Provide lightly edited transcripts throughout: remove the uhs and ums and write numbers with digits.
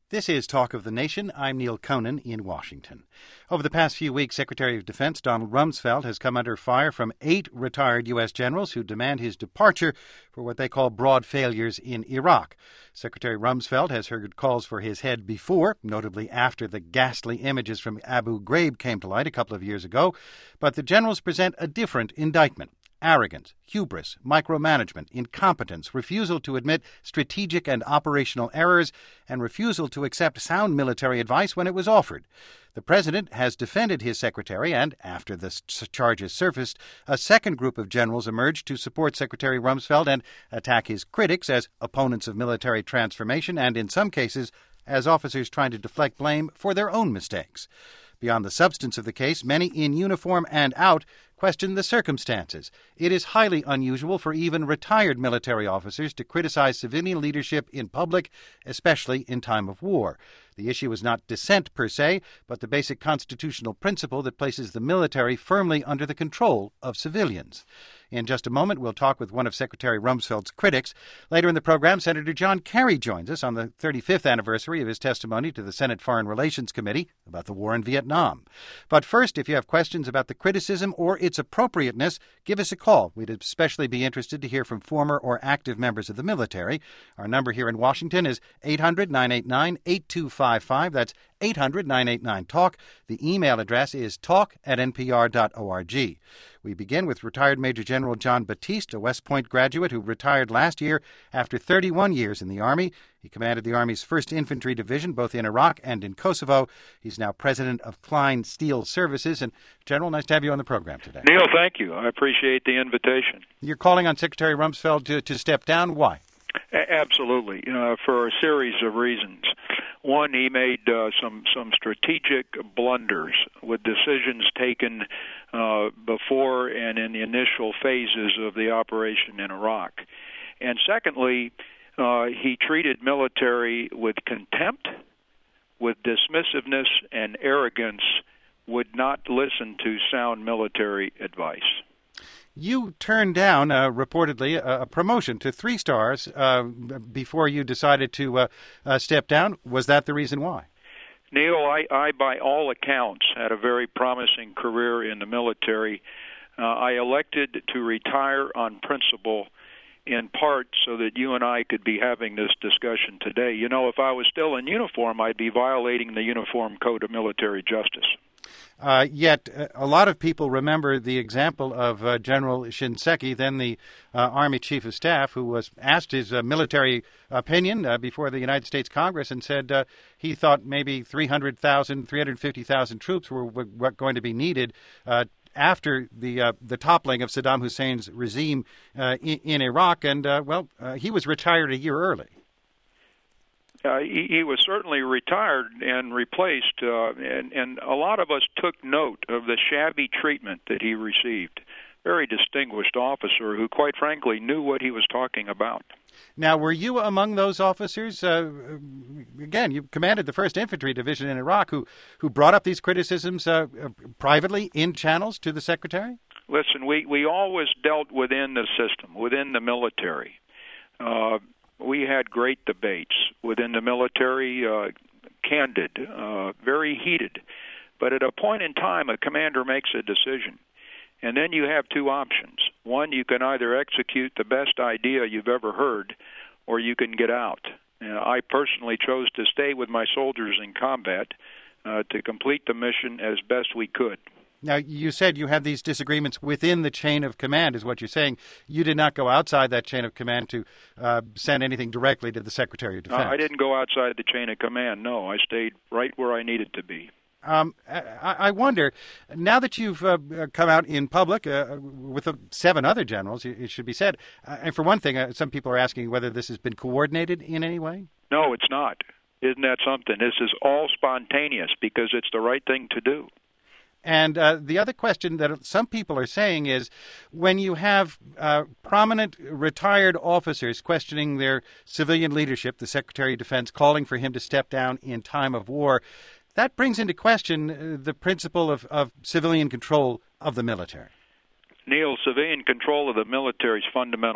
This is Talk of the Nation. I'm Neil Conan in Washington. Over the past few weeks, Secretary of Defense Donald Rumsfeld has come under fire from 8 retired U.S. generals who demand his departure for what they call broad failures in Iraq. Secretary Rumsfeld has heard calls for his head before, notably after the ghastly images from Abu Ghraib came to light a couple of years ago, but the generals present a different indictment. Arrogance, hubris, micromanagement, incompetence, refusal to admit strategic and operational errors, and refusal to accept sound military advice when it was offered. The president has defended his secretary, and after the charges surfaced, a second group of generals emerged to support Secretary Rumsfeld and attack his critics as opponents of military transformation and, in some cases, as officers trying to deflect blame for their own mistakes. Beyond the substance of the case, many in uniform and out question the circumstances. It is highly unusual for even retired military officers to criticize civilian leadership in public, especially in time of war. The issue is not dissent per se, but the basic constitutional principle that places the military firmly under the control of civilians. In just a moment, we'll talk with one of Secretary Rumsfeld's critics. Later in the program, Senator John Kerry joins us on the 35th anniversary of his testimony to the Senate Foreign Relations Committee about the war in Vietnam. But first, if you have questions about the criticism or its appropriateness, give us a call. We'd especially be interested to hear from former or active members of the military. Our number here in Washington is 800-989-8255. That's 800-989-TALK. The email address is talk@npr.org. We begin with retired Major General John Batiste, a West Point graduate who retired last year after 31 years in the Army. He commanded the Army's 1st Infantry Division, both in Iraq and in Kosovo. He's now president of Klein Steel Services. And, General, nice to have you on the program today. Neil, thank you. I appreciate the invitation. You're calling on Secretary Rumsfeld to step down. Why? Absolutely, for a series of reasons. One, he made some strategic blunders with decisions taken before and in the initial phases of the operation in Iraq. And secondly, he treated military with contempt, with dismissiveness and arrogance, would not listen to sound military advice. You turned down, reportedly, a promotion to 3 stars before you decided to step down. Was that the reason why? Neil, I, by all accounts, had a very promising career in the military. I elected to retire on principle, in part so that you and I could be having this discussion today. You know, if I was still in uniform, I'd be violating the Uniform Code of Military Justice. Yet a lot of people remember the example of General Shinseki, then the Army Chief of Staff, who was asked his military opinion before the United States Congress and said he thought maybe 350,000 troops were going to be needed after the toppling of Saddam Hussein's regime in Iraq. And, he was retired a year early. He was certainly retired and replaced, and a lot of us took note of the shabby treatment that he received. Very distinguished officer who, quite frankly, knew what he was talking about. Now, were you among those officers? Again, you commanded the 1st Infantry Division in Iraq who brought up these criticisms privately in channels to the Secretary? Listen, we always dealt within the system, within the military. We had great debates within the military, candid, very heated. But at a point in time, a commander makes a decision. And then you have 2 options. One, you can either execute the best idea you've ever heard, or you can get out. I personally chose to stay with my soldiers in combat to complete the mission as best we could. Now, you said you had these disagreements within the chain of command, is what you're saying. You did not go outside that chain of command to send anything directly to the Secretary of Defense. I didn't go outside the chain of command, no. I stayed right where I needed to be. I wonder, now that you've come out in public with 7 other generals, it should be said, and for one thing, some people are asking whether this has been coordinated in any way? No, it's not. Isn't that something? This is all spontaneous because it's the right thing to do. And the other question that some people are saying is when you have prominent retired officers questioning their civilian leadership, the Secretary of Defense calling for him to step down in time of war, that brings into question the principle of civilian control of the military. Neil, civilian control of the military is fundamental.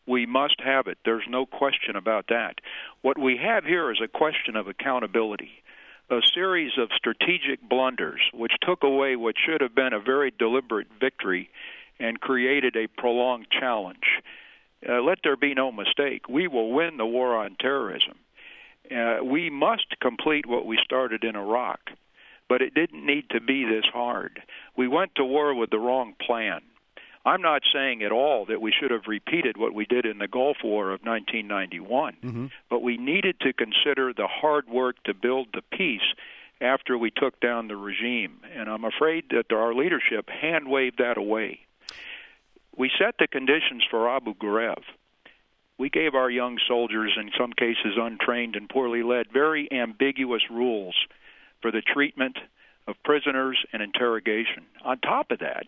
We must have it. There's no question about that. What we have here is a question of accountability, a series of strategic blunders which took away what should have been a very deliberate victory and created a prolonged challenge. Let there be no mistake. We will win the war on terrorism. We must complete what we started in Iraq, but it didn't need to be this hard. We went to war with the wrong plan. I'm not saying at all that we should have repeated what we did in the Gulf War of 1991, but we needed to consider the hard work to build the peace after we took down the regime. And I'm afraid that our leadership hand-waved that away. We set the conditions for Abu Ghraib. We gave our young soldiers, in some cases untrained and poorly led, very ambiguous rules for the treatment of prisoners and interrogation. On top of that,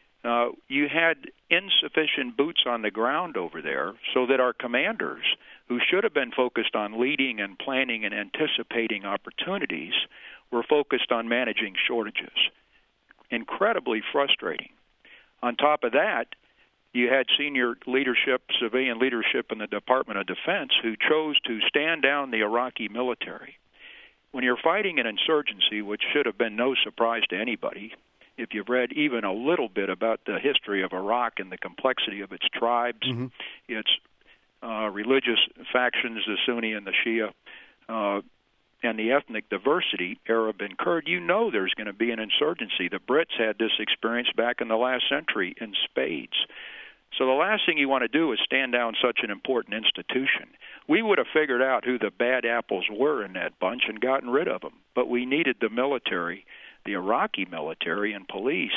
you had insufficient boots on the ground over there so that our commanders, who should have been focused on leading and planning and anticipating opportunities, were focused on managing shortages. Incredibly frustrating. On top of that, you had senior leadership, civilian leadership in the Department of Defense who chose to stand down the Iraqi military. When you're fighting an insurgency, which should have been no surprise to anybody, if you've read even a little bit about the history of Iraq and the complexity of its tribes, its religious factions, the Sunni and the Shia, and the ethnic diversity, Arab and Kurd, you know there's going to be an insurgency. The Brits had this experience back in the last century in spades. So the last thing you want to do is stand down such an important institution. We would have figured out who the bad apples were in that bunch and gotten rid of them, but we needed the military, the Iraqi military and police,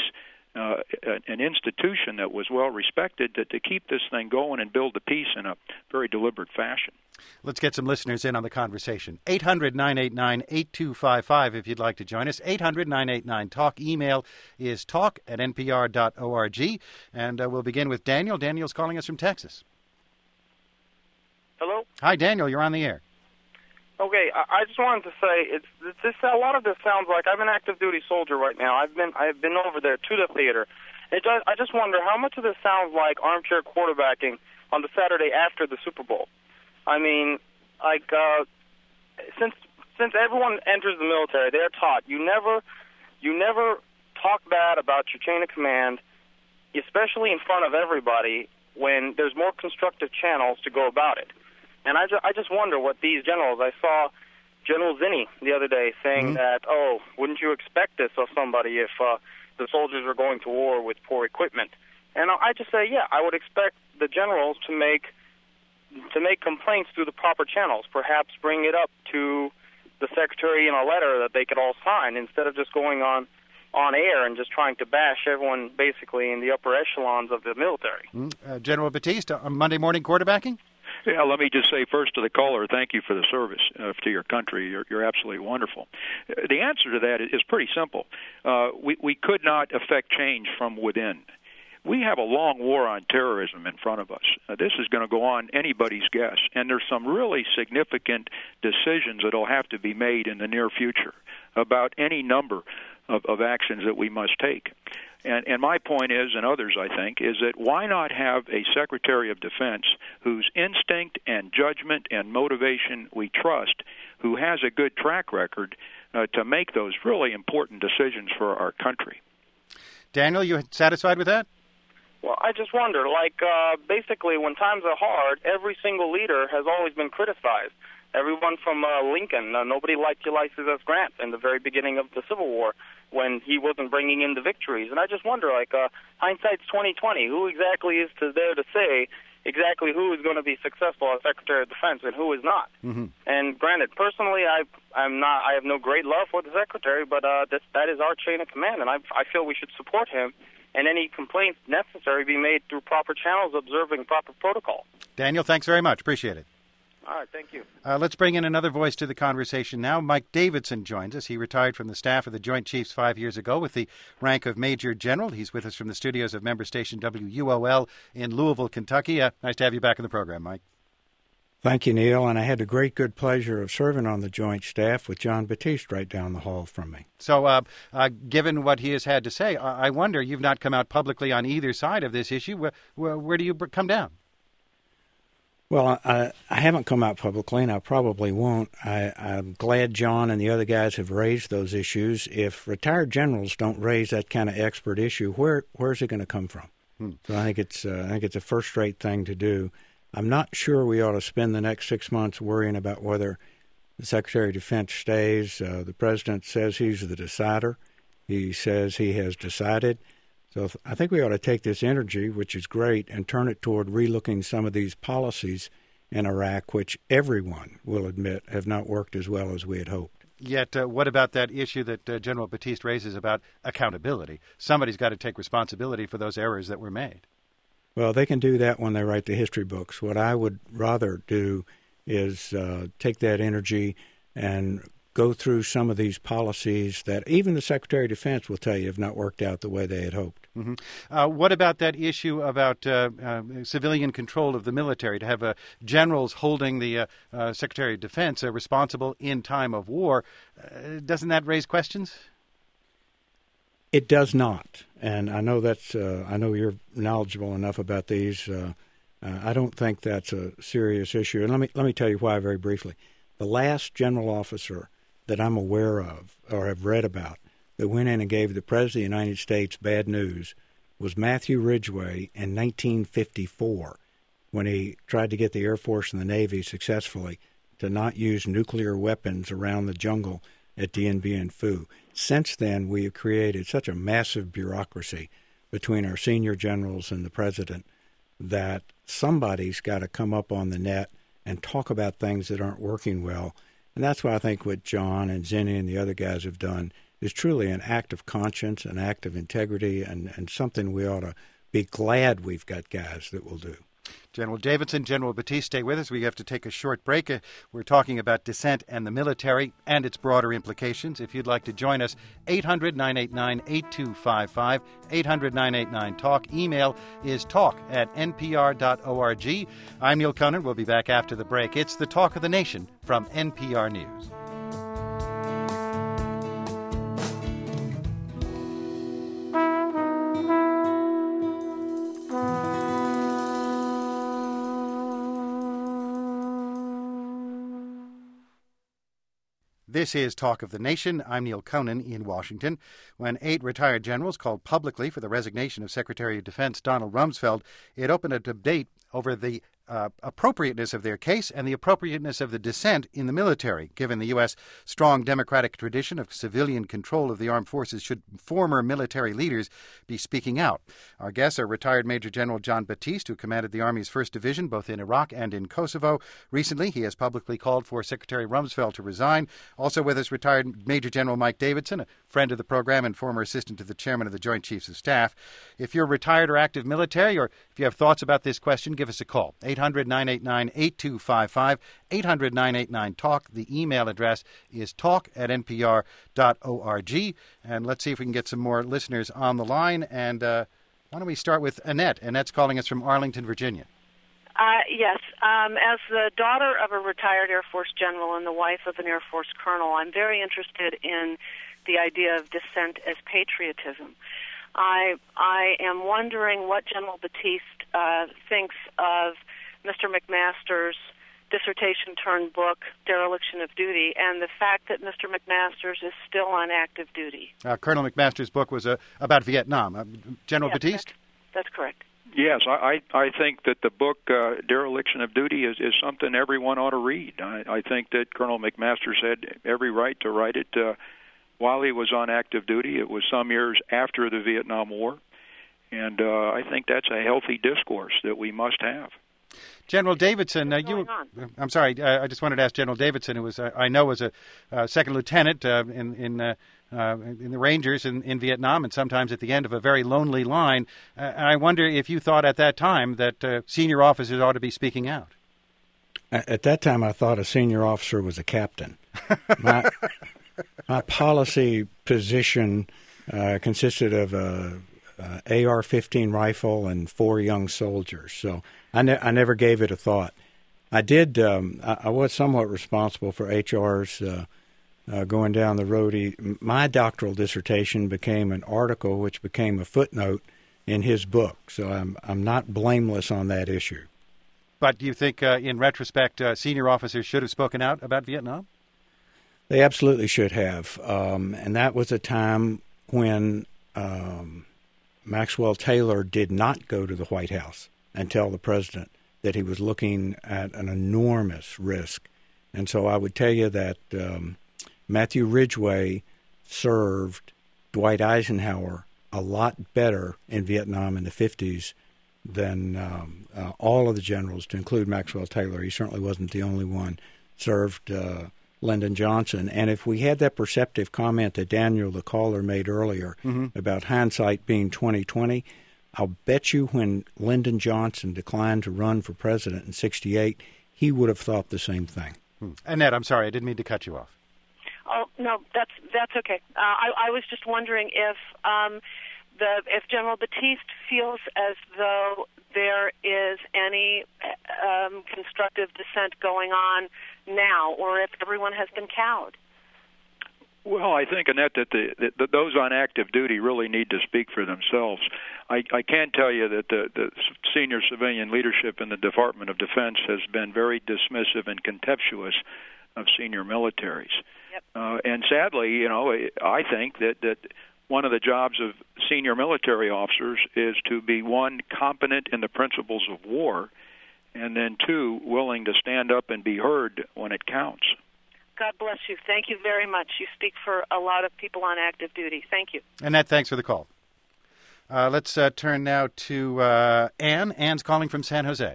an institution that was well respected to keep this thing going and build the peace in a very deliberate fashion. Let's get some listeners in on the conversation. 800-989-8255 if you'd like to join us. 800-989-TALK. Email is talk@npr.org. And we'll begin with Daniel. Daniel's calling us from Texas. Hello? Hi, Daniel. You're on the air. Okay, I just wanted to say a lot of this sounds like I'm an active duty soldier right now. I've been over there to the theater. I just wonder how much of this sounds like armchair quarterbacking on the Saturday after the Super Bowl. I mean, like since everyone enters the military, they're taught you never talk bad about your chain of command, especially in front of everybody when there's more constructive channels to go about it. And I just wonder what these generals, I saw General Zinni the other day saying that, wouldn't you expect this of somebody if the soldiers are going to war with poor equipment? And I just say, yeah, I would expect the generals to make complaints through the proper channels, perhaps bring it up to the secretary in a letter that they could all sign instead of just going on air and just trying to bash everyone basically in the upper echelons of the military. General Batiste, on Monday morning quarterbacking? Yeah, let me just say first to the caller, thank you for the service to your country. You're absolutely wonderful. The answer to that is pretty simple. We could not affect change from within. We have a long war on terrorism in front of us. This is going to go on anybody's guess, and there's some really significant decisions that will have to be made in the near future about any number of actions that we must take. And my point is, and others I think, is that why not have a Secretary of Defense whose instinct and judgment and motivation we trust, who has a good track record to make those really important decisions for our country. Daniel, you satisfied with that? Well, I just wonder, basically when times are hard, every single leader has always been criticized. Everyone from Lincoln, nobody liked Ulysses S. Grant in the very beginning of the Civil War when he wasn't bringing in the victories. And I just wonder, hindsight's 20/20. Who exactly is there to say exactly who is going to be successful as Secretary of Defense and who is not? Mm-hmm. And granted, personally, I have no great love for the Secretary, but that is our chain of command, and I feel we should support him. And any complaints necessary be made through proper channels, observing proper protocol. Daniel, thanks very much. Appreciate it. All right, thank you. Let's bring in another voice to the conversation now. Mike Davidson joins us. He retired from the staff of the Joint Chiefs 5 years ago with the rank of Major General. He's with us from the studios of member station WUOL in Louisville, Kentucky. Nice to have you back in the program, Mike. Thank you, Neil, and I had the great pleasure of serving on the Joint Staff with John Batiste right down the hall from me. So, given what he has had to say, I wonder, you've not come out publicly on either side of this issue. Where do you come down? Well, I haven't come out publicly, and I probably won't. I'm glad John and the other guys have raised those issues. If retired generals don't raise that kind of expert issue, where's it going to come from? So I think it's a first-rate thing to do. I'm not sure we ought to spend the next 6 months worrying about whether the Secretary of Defense stays. The President says he's the decider. He says he has decided. So I think we ought to take this energy, which is great, and turn it toward relooking some of these policies in Iraq, which everyone will admit have not worked as well as we had hoped. Yet, what about that issue that General Batiste raises about accountability? Somebody's got to take responsibility for those errors that were made. Well, they can do that when they write the history books. What I would rather do is take that energy and go through some of these policies that even the Secretary of Defense will tell you have not worked out the way they had hoped. Mm-hmm. What about that issue about civilian control of the military, to have generals holding the Secretary of Defense responsible in time of war? Doesn't that raise questions? It does not, and I know I know you're knowledgeable enough about these. I don't think that's a serious issue, and let me tell you why very briefly. The last general officer that I'm aware of or have read about that went in and gave the President of the United States bad news was Matthew Ridgway in 1954, when he tried to get the Air Force and the Navy successfully to not use nuclear weapons around the jungle at Dien Bien Phu. Since then, we have created such a massive bureaucracy between our senior generals and the President that somebody's got to come up on the net and talk about things that aren't working well. And that's why I think what John and Zinni and the other guys have done is truly an act of conscience, an act of integrity, and something we ought to be glad we've got guys that will do. General Davidson, General Batiste, stay with us. We have to take a short break. We're talking about dissent and the military and its broader implications. If you'd like to join us, 800-989-8255, 800-989-TALK. Email is talk@npr.org. I'm Neil Conan. We'll be back after the break. It's the Talk of the Nation from NPR News. This is Talk of the Nation. I'm Neil Conan in Washington. When 8 retired generals called publicly for the resignation of Secretary of Defense Donald Rumsfeld, it opened a debate over the appropriateness of their case and the appropriateness of the dissent in the military, given the U.S. strong democratic tradition of civilian control of the armed forces. Should former military leaders be speaking out? Our guests are retired Major General John Batiste, who commanded the Army's 1st Division both in Iraq and in Kosovo. Recently, he has publicly called for Secretary Rumsfeld to resign. Also with us, retired Major General Mike Davidson, a friend of the program and former assistant to the chairman of the Joint Chiefs of Staff. If you're retired or active military, or if you have thoughts about this question, give us a call. 800-989-8255, 800-989-TALK. The email address is talk@npr.org. And let's see if we can get some more listeners on the line. And why don't we start with Annette? Annette's calling us from Arlington, Virginia. Yes. As the daughter of a retired Air Force general and the wife of an Air Force colonel, I'm very interested in the idea of dissent as patriotism. I am wondering what General Batiste thinks of Mr. McMaster's dissertation-turned-book, Dereliction of Duty, and the fact that Mr. McMasters is still on active duty. Colonel McMaster's book was about Vietnam. General Batiste? That's correct. Yes, I think that the book Dereliction of Duty is something everyone ought to read. I think that Colonel McMasters had every right to write it while he was on active duty. It was some years after the Vietnam War, and I think that's a healthy discourse that we must have. General Davidson, I'm sorry, I just wanted to ask General Davidson, who was, I know, was a second lieutenant in the Rangers in Vietnam, and sometimes at the end of a very lonely line. And I wonder if you thought at that time that senior officers ought to be speaking out. At that time, I thought a senior officer was a captain. My policy position consisted of a AR-15 rifle and 4 young soldiers, so I never gave it a thought. I did. I was somewhat responsible for HR's going down the road. My doctoral dissertation became an article, which became a footnote in his book. So I'm not blameless on that issue. But do you think, in retrospect, senior officers should have spoken out about Vietnam? They absolutely should have. And that was a time when Maxwell Taylor did not go to the White House and tell the president that he was looking at an enormous risk. And so I would tell you that Matthew Ridgway served Dwight Eisenhower a lot better in Vietnam in the 50s than all of the generals, to include Maxwell Taylor. He certainly wasn't the only one. Served Lyndon Johnson. And if we had that perceptive comment that Daniel, the caller, made earlier about hindsight being 20/20, I'll bet you when Lyndon Johnson declined to run for president in 1968, he would have thought the same thing. Annette, I'm sorry, I didn't mean to cut you off. Oh no, that's okay. I was just wondering if General Batiste feels as though there is any constructive dissent going on now, or if everyone has been cowed. Well, I think, Annette, that those on active duty really need to speak for themselves. I can tell you that the senior civilian leadership in the Department of Defense has been very dismissive and contemptuous of senior militaries. Yep. And sadly, I think that one of the jobs of senior military officers is to be, one, competent in the principles of war, and then, two, willing to stand up and be heard when it counts. God bless you. Thank you very much. You speak for a lot of people on active duty. Thank you. Annette, thanks for the call. Let's turn now to Ann. Ann's calling from San Jose.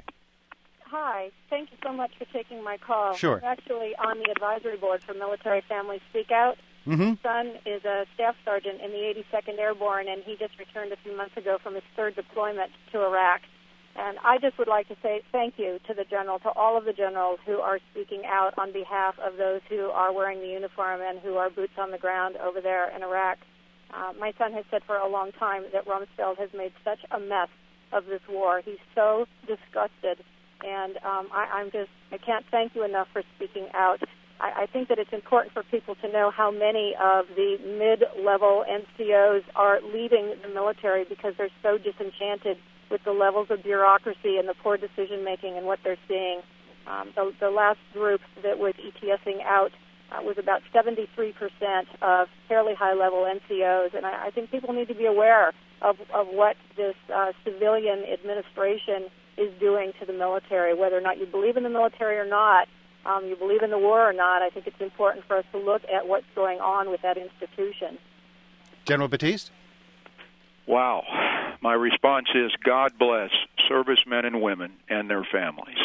Hi. Thank you so much for taking my call. Sure. I'm actually on the advisory board for Military Families Speak Out. Mm-hmm. His son is a staff sergeant in the 82nd Airborne, and he just returned a few months ago from his third deployment to Iraq. And I just would like to say thank you to the general, to all of the generals who are speaking out on behalf of those who are wearing the uniform and who are boots on the ground over there in Iraq. My son has said for a long time that Rumsfeld has made such a mess of this war. He's so disgusted, and I can't thank you enough for speaking out. I think that it's important for people to know how many of the mid-level NCOs are leaving the military because they're so disenchanted with the levels of bureaucracy and the poor decision-making and what they're seeing. The last group that was ETSing out was about 73% of fairly high-level NCOs, and I think people need to be aware of what this civilian administration is doing to the military. Whether or not you believe in the military or not, you believe in the war or not, I think it's important for us to look at what's going on with that institution. General Batiste? Wow. My response is God bless servicemen and women and their families.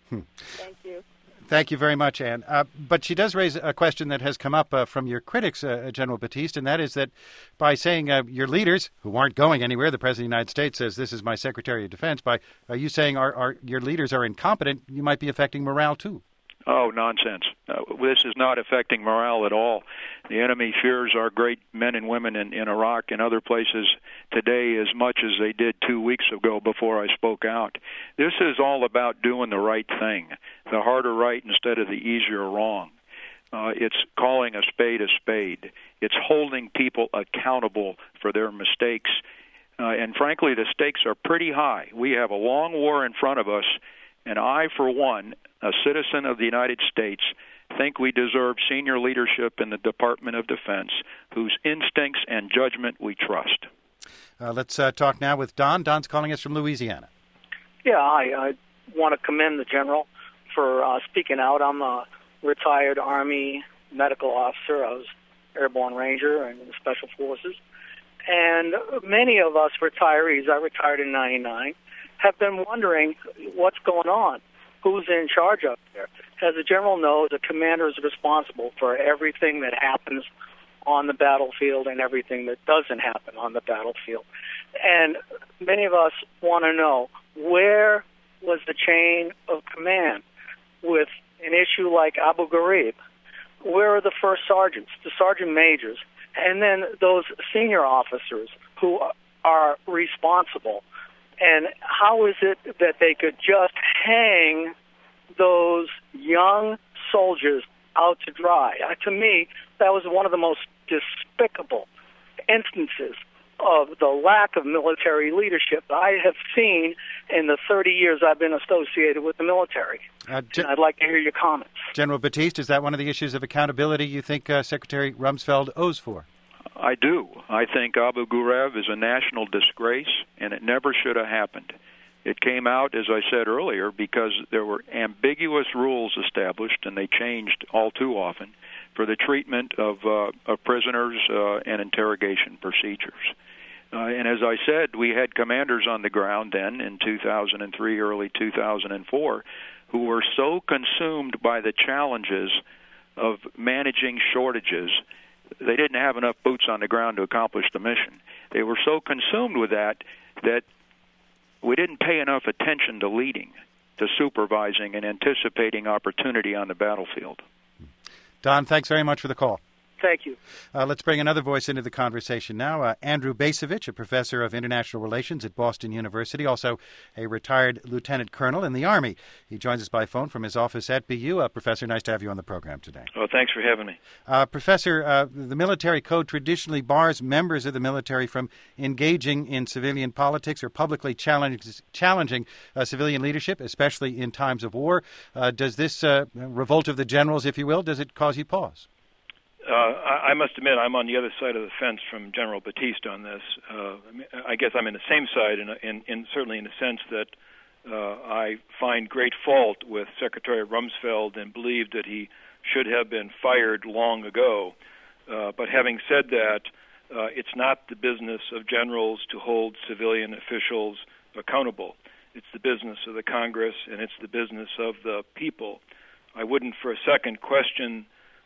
Thank you. Thank you very much, Ann. But she does raise a question that has come up from your critics, General Batiste, and that is that by saying your leaders, who aren't going anywhere, the President of the United States says this is my Secretary of Defense, by you saying your leaders are incompetent, you might be affecting morale too. Oh, nonsense. This is not affecting morale at all. The enemy fears our great men and women in Iraq and other places today as much as they did 2 weeks ago before I spoke out. This is all about doing the right thing, the harder right instead of the easier wrong. It's calling a spade a spade. It's holding people accountable for their mistakes. And frankly, the stakes are pretty high. We have a long war in front of us, and I, for one, a citizen of the United States, think we deserve senior leadership in the Department of Defense whose instincts and judgment we trust. Let's talk now with Don. Don's calling us from Louisiana. Yeah, I want to commend the general for speaking out. I'm a retired Army medical officer. I was airborne ranger in the Special Forces. And many of us retirees, I retired in 99, have been wondering what's going on. Who's in charge up there? As the general knows, the commander is responsible for everything that happens on the battlefield and everything that doesn't happen on the battlefield. And many of us want to know, where was the chain of command with an issue like Abu Ghraib? Where are the first sergeants, the sergeant majors, and then those senior officers who are responsible? And how is it that they could just hang those young soldiers out to dry? To me, that was one of the most despicable instances of the lack of military leadership I have seen in the 30 years I've been associated with the military. And I'd like to hear your comments. General Batiste, is that one of the issues of accountability you think Secretary Rumsfeld owes for? I do. I think Abu Ghraib is a national disgrace, and it never should have happened. It came out, as I said earlier, because there were ambiguous rules established, and they changed all too often, for the treatment of prisoners and interrogation procedures. And as I said, we had commanders on the ground then in 2003, early 2004, who were so consumed by the challenges of managing shortages, they didn't have enough boots on the ground to accomplish the mission. They were so consumed with that we didn't pay enough attention to leading, to supervising, and anticipating opportunity on the battlefield. Don, thanks very much for the call. Thank you. Let's bring another voice into the conversation now. Andrew Bacevich, a professor of international relations at Boston University, also a retired lieutenant colonel in the Army. He joins us by phone from his office at BU. Professor, nice to have you on the program today. Oh, thanks for having me. Professor, the military code traditionally bars members of the military from engaging in civilian politics or publicly challenging civilian leadership, especially in times of war. Does this revolt of the generals, if you will, does it cause you pause? I must admit I'm on the other side of the fence from General Batiste on this. I guess I'm in the same side, certainly in the sense that I find great fault with Secretary Rumsfeld and believe that he should have been fired long ago. But having said that, it's not the business of generals to hold civilian officials accountable. It's the business of the Congress, and it's the business of the people. I wouldn't for a second question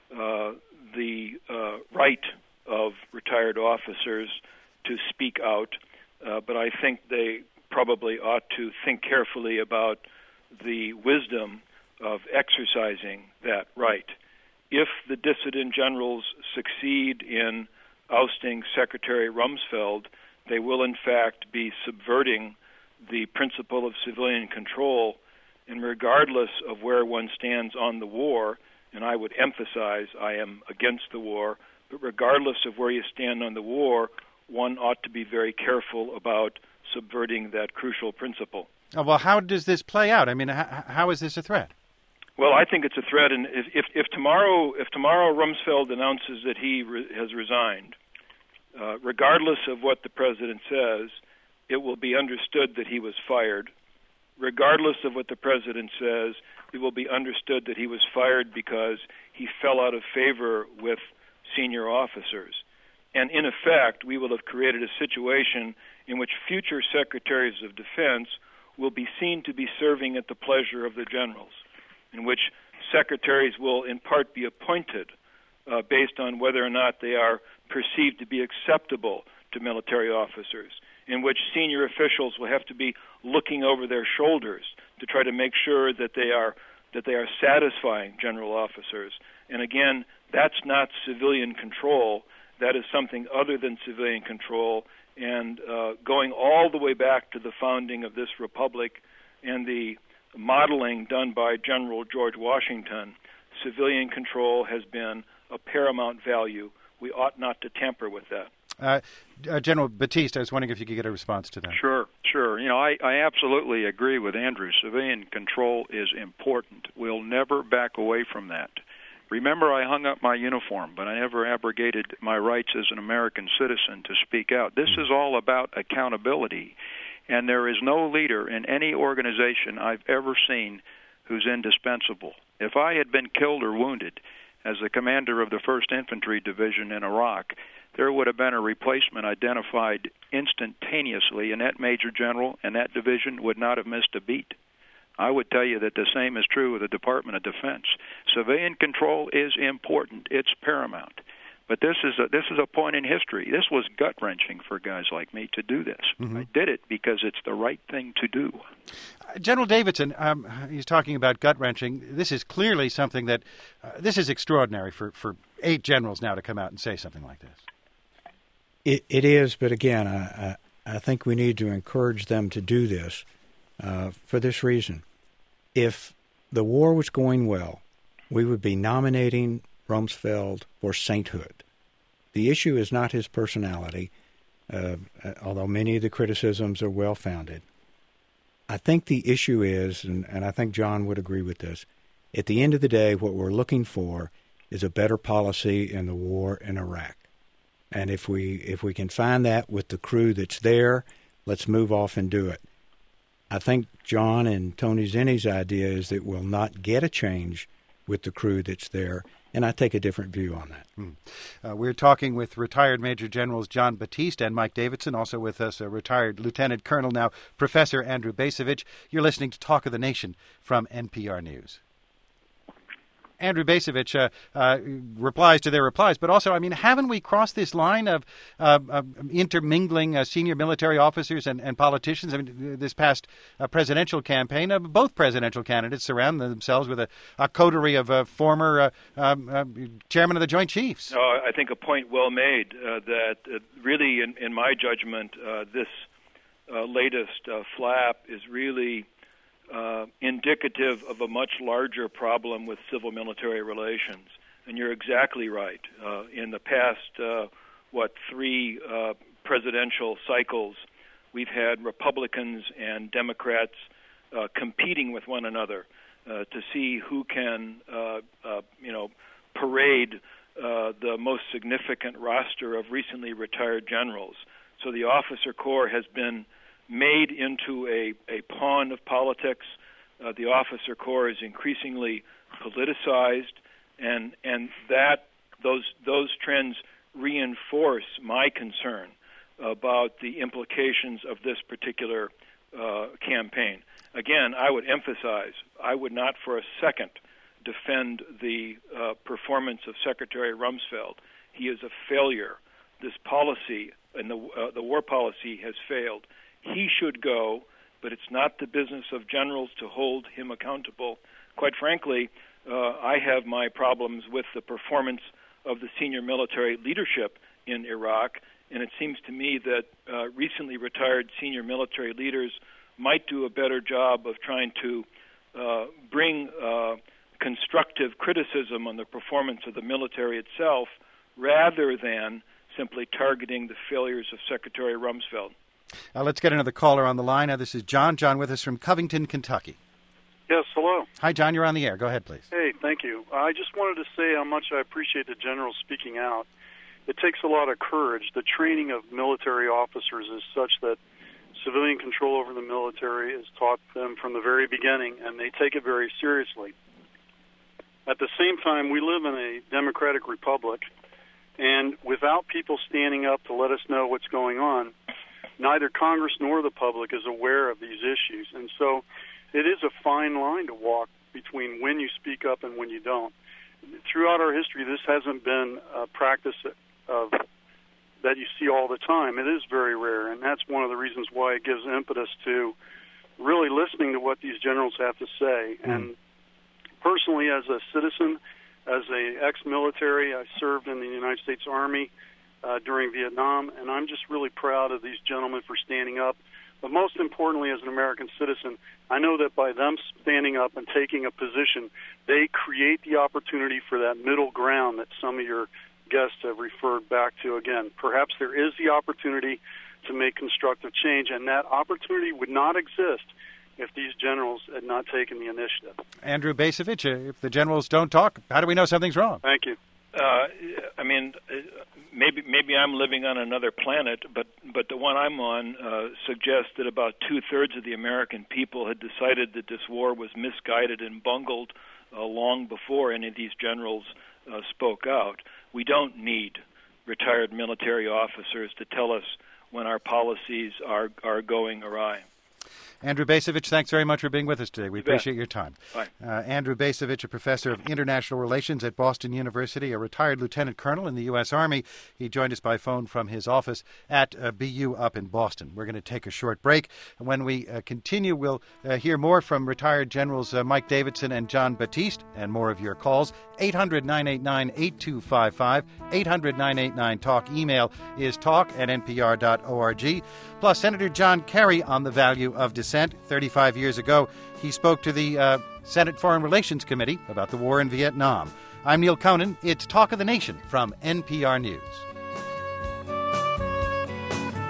the right of retired officers to speak out, but I think they probably ought to think carefully about the wisdom of exercising that right. If the dissident generals succeed in ousting Secretary Rumsfeld, they will in fact be subverting the principle of civilian control, and regardless of where one stands on the war, and I would emphasize I am against the war, but regardless of where you stand on the war, one ought to be very careful about subverting that crucial principle. Well, how does this play out? I mean, how is this a threat? Well, I think it's a threat, and if tomorrow Rumsfeld announces that he has resigned, regardless of what the president says, it will be understood that he was fired. Regardless of what the president says, it will be understood that he was fired because he fell out of favor with senior officers. And in effect, we will have created a situation in which future secretaries of defense will be seen to be serving at the pleasure of the generals, in which secretaries will in part be appointed based on whether or not they are perceived to be acceptable to military officers, in which senior officials will have to be looking over their shoulders to try to make sure that they are satisfying general officers. And again, that's not civilian control. That is something other than civilian control. And going all the way back to the founding of this republic and the modeling done by General George Washington, civilian control has been a paramount value. We ought not to tamper with that. General Batiste, I was wondering if you could get a response to that. Sure. You know, I absolutely agree with Andrew. Civilian control is important. We'll never back away from that. Remember, I hung up my uniform, but I never abrogated my rights as an American citizen to speak out. This is all about accountability, and there is no leader in any organization I've ever seen who's indispensable. If I had been killed or wounded as the commander of the 1st Infantry Division in Iraq, there would have been a replacement identified instantaneously, and that major general and that division would not have missed a beat. I would tell you that the same is true with the Department of Defense. Civilian control is important. It's paramount. But this is a point in history. This was gut-wrenching for guys like me to do this. Mm-hmm. I did it because it's the right thing to do. General Davidson, he's talking about gut-wrenching. This is clearly something that this is extraordinary for 8 generals now to come out and say something like this. It is, but again, I think we need to encourage them to do this for this reason. If the war was going well, we would be nominating Rumsfeld for sainthood. The issue is not his personality. although many of the criticisms are well-founded. I think the issue is, and I think John would agree with this, at the end of the day, what we're looking for is a better policy in the war in Iraq. And if we can find that with the crew that's there, let's move off and do it. I think John and Tony Zinni's idea is that we'll not get a change with the crew that's there, and I take a different view on that. We're talking with retired Major Generals John Batiste and Mike Davidson, also with us a retired Lieutenant Colonel, now Professor Andrew Bacevich. You're listening to Talk of the Nation from NPR News. Andrew Bacevich replies to their replies, but also, I mean, haven't we crossed this line of intermingling senior military officers and politicians? I mean, this past presidential campaign, both presidential candidates surround themselves with a coterie of former chairman of the Joint Chiefs. I think a point well made that really, in my judgment, this latest flap is really indicative of a much larger problem with civil-military relations. And you're exactly right. In the past, three presidential cycles, we've had Republicans and Democrats competing with one another to see who can, parade the most significant roster of recently retired generals. So the officer corps has been made into a pawn of politics. The officer corps is increasingly politicized, and that those trends reinforce my concern about the implications of this particular campaign. Again, I would emphasize, I would not for a second defend the performance of Secretary Rumsfeld. He is a failure. This policy and the war policy has failed. He should go, but it's not the business of generals to hold him accountable. Quite frankly, I have my problems with the performance of the senior military leadership in Iraq, and it seems to me that recently retired senior military leaders might do a better job of trying to bring constructive criticism on the performance of the military itself rather than simply targeting the failures of Secretary Rumsfeld. Let's get another caller on the line. This is John. John with us from Covington, Kentucky. Yes, hello. Hi, John. You're on the air. Go ahead, please. Hey, thank you. I just wanted to say how much I appreciate the general speaking out. It takes a lot of courage. The training of military officers is such that civilian control over the military is taught them from the very beginning, and they take it very seriously. At the same time, we live in a democratic republic, and without people standing up to let us know what's going on, neither Congress nor the public is aware of these issues. And so it is a fine line to walk between when you speak up and when you don't. Throughout our history, this hasn't been a practice that you see all the time. It is very rare, and that's one of the reasons why it gives impetus to really listening to what these generals have to say. And personally, as a citizen, as a ex-military, I served in the United States Army during Vietnam, and I'm just really proud of these gentlemen for standing up. But most importantly, as an American citizen, I know that by them standing up and taking a position, they create the opportunity for that middle ground that some of your guests have referred back to. Again, perhaps there is the opportunity to make constructive change, and that opportunity would not exist if these generals had not taken the initiative. Andrew Bacevich, if the generals don't talk, how do we know something's wrong? Thank you. Maybe I'm living on another planet, but the one I'm on suggests that about 2/3 of the American people had decided that this war was misguided and bungled long before any of these generals spoke out. We don't need retired military officers to tell us when our policies are going awry. Andrew Bacevich, thanks very much for being with us today. We appreciate your time. Bye. Andrew Bacevich, a professor of international relations at Boston University, a retired lieutenant colonel in the U.S. Army. He joined us by phone from his office at BU up in Boston. We're going to take a short break. When we continue, we'll hear more from retired generals Mike Davidson and John Batiste, and more of your calls. 800-989-8255, 800-989-TALK. Email is talk@npr.org. Plus, Senator John Kerry on the value of dissent. 35 years ago, he spoke to the Senate Foreign Relations Committee about the war in Vietnam. I'm Neil Conan. It's Talk of the Nation from NPR News.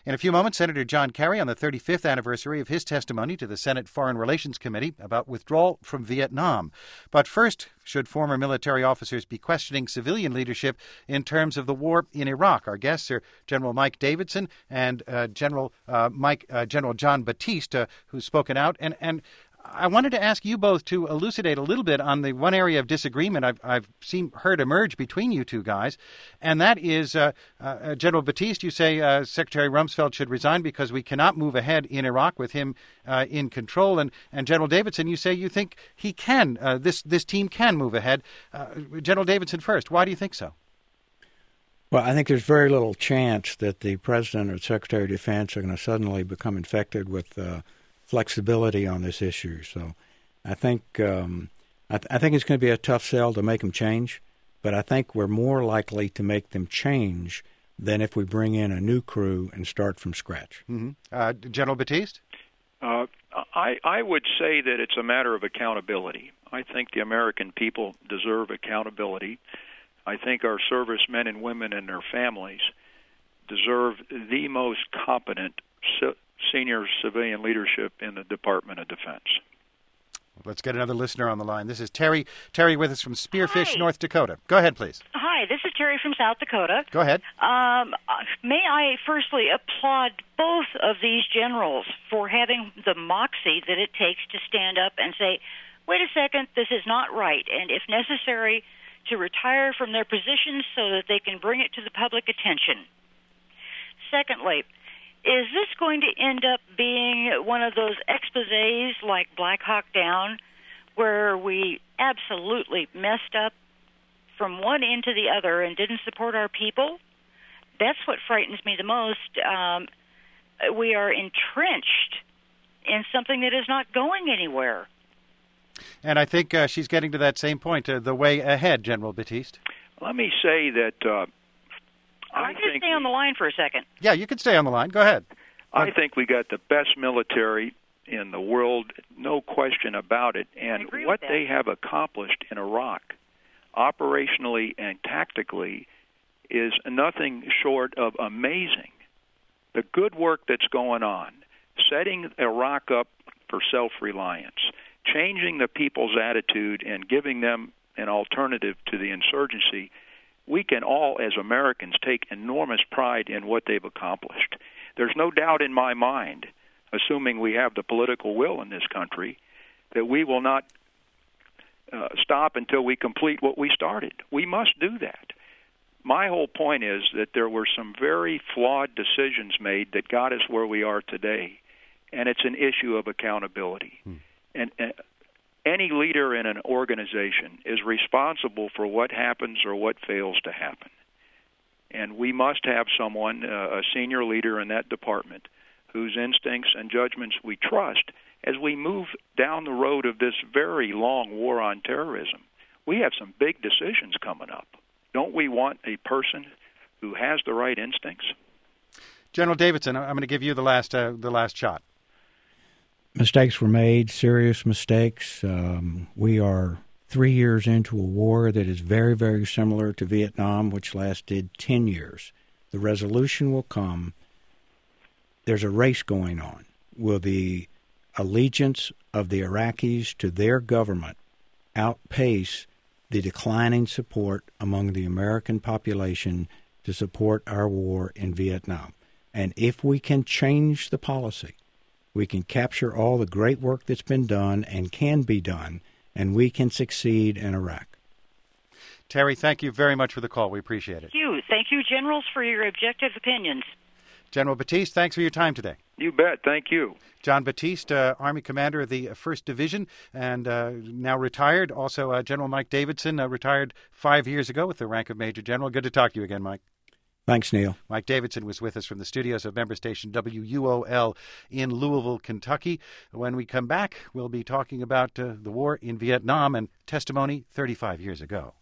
In a few moments, Senator John Kerry on the 35th anniversary of his testimony to the Senate Foreign Relations Committee about withdrawal from Vietnam. But first, should former military officers be questioning civilian leadership in terms of the war in Iraq? Our guests are General Mike Davidson and General John Batiste, who's spoken out. And I wanted to ask you both to elucidate a little bit on the one area of disagreement I've heard emerge between you two guys, and that is, General Batiste, you say Secretary Rumsfeld should resign because we cannot move ahead in Iraq with him in control, and General Davidson, you say you think he can, this team can move ahead. General Davidson first, why do you think so? Well, I think there's very little chance that the President or the Secretary of Defense are going to suddenly become infected with flexibility on this issue. So I think I think it's going to be a tough sell to make them change, but I think we're more likely to make them change than if we bring in a new crew and start from scratch. Mm-hmm. General Batiste? I would say that it's a matter of accountability. I think the American people deserve accountability. I think our servicemen and women and their families deserve the most competent senior civilian leadership in the Department of Defense. Let's get another listener on the line. This is Terry. Terry with us from Spearfish, North Dakota. Go ahead, please. Hi, this is Terry from South Dakota. Go ahead. May I firstly applaud both of these generals for having the moxie that it takes to stand up and say, wait a second, this is not right, and if necessary, to retire from their positions so that they can bring it to the public attention. Secondly, is this going to end up being one of those exposés like Black Hawk Down, where we absolutely messed up from one end to the other and didn't support our people? That's what frightens me the most. We are entrenched in something that is not going anywhere. And I think she's getting to that same point, the way ahead, General Batiste. Let me say that I can stay on the line for a second. Yeah, you can stay on the line. Go ahead. I think we got the best military in the world, no question about it. And what they have accomplished in Iraq, operationally and tactically, is nothing short of amazing. The good work that's going on, setting Iraq up for self-reliance, changing the people's attitude and giving them an alternative to the insurgency, we can all, as Americans, take enormous pride in what they've accomplished. There's no doubt in my mind, assuming we have the political will in this country, that we will not stop until we complete what we started. We must do that. My whole point is that there were some very flawed decisions made that got us where we are today, and it's an issue of accountability. And any leader in an organization is responsible for what happens or what fails to happen. And we must have someone, a senior leader in that department, whose instincts and judgments we trust as we move down the road of this very long war on terrorism. We have some big decisions coming up. Don't we want a person who has the right instincts? General Davidson, I'm going to give you the last shot. Mistakes were made, serious mistakes. We are 3 years into a war that is very, very similar to Vietnam, which lasted 10 years. The resolution will come. There's a race going on. Will the allegiance of the Iraqis to their government outpace the declining support among the American population to support our war in Vietnam? And if we can change the policy, we can capture all the great work that's been done and can be done, and we can succeed in Iraq. Terry, thank you very much for the call. We appreciate it. Thank you, generals, for your objective opinions. General Batiste, thanks for your time today. You bet. Thank you. John Batiste, Army Commander of the 1st Division and now retired. Also, General Mike Davidson, retired 5 years ago with the rank of Major General. Good to talk to you again, Mike. Thanks, Neil. Mike Davidson was with us from the studios of member station WUOL in Louisville, Kentucky. When we come back, we'll be talking about the war in Vietnam and testimony 35 years ago.